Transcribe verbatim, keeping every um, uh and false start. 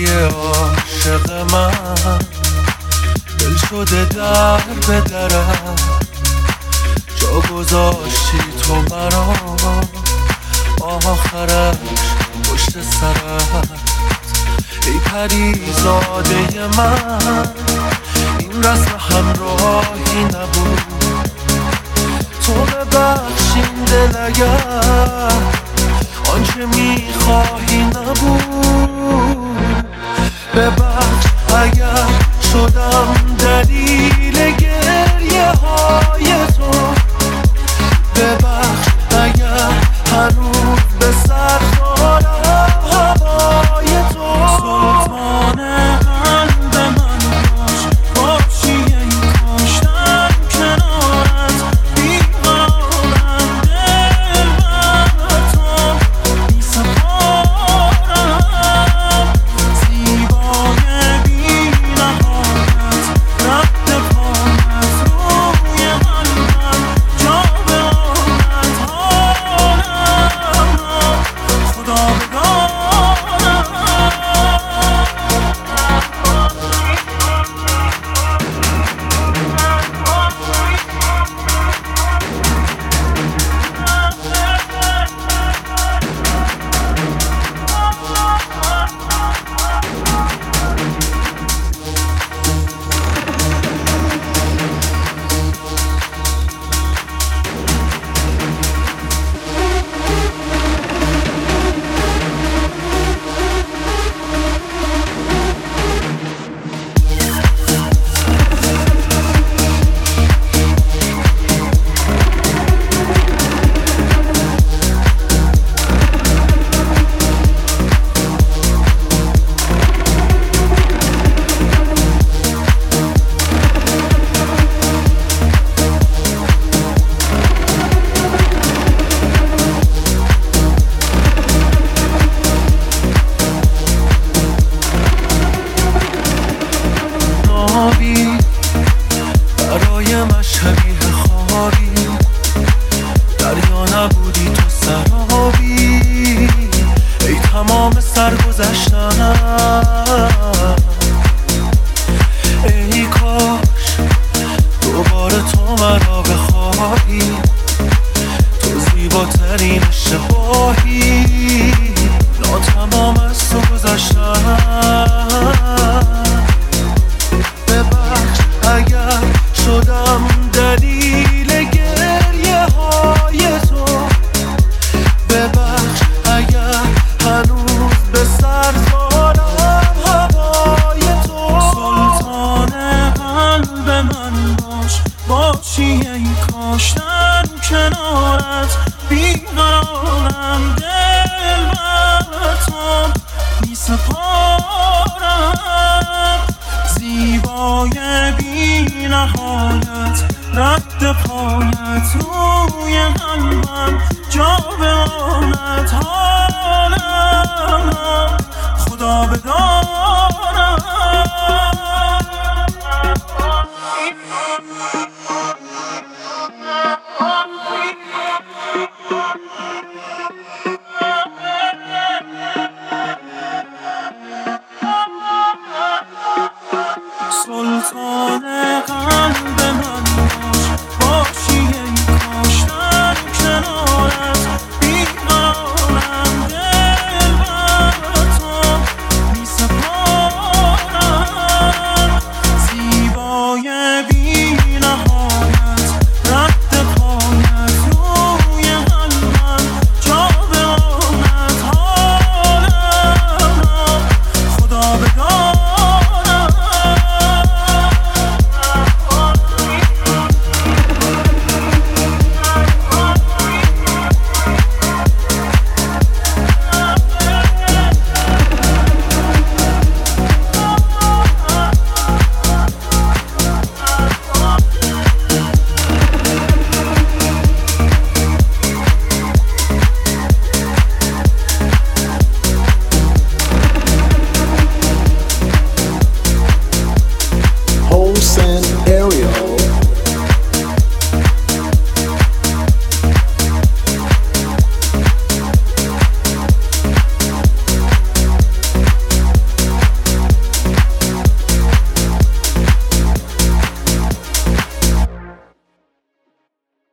بودی عاشق من، دل شده در به درم، جا گذاشتی تو مرا آخرش پشت سرت. ای پریزاده من، این رسم همراهی نبود، تو ببخشین دل اگر آنچه میخواهی نبود. ببخش اگر شدم دلیل گریه های تو، ببخش اگر هنوز به سر دارم هوای تو. سلطان قلب من باش، باشی ای کاشتم کنارت، بیقرارم دل بر تو میسپارم. زیبای بی نهایت رد پایت روی قلبم، جا به آنت حالم خدا بدانم. برای مشهبی خوابی، دریا نبودی تو سرابی. ای تمام سرگذشتنم، ای کاش دوباره تو مرا بخواهی. تو زیباترین اشتباهی، ناتمام از تو گذشتم. ببخش اگر شدم دلیل گریه های تو، ببخش اگر هنوز به سر دارم هوای تو. سلطان قلب من باش، باشی ای کاشتم کنارت، بیقرارم دل بر تو میسپارم.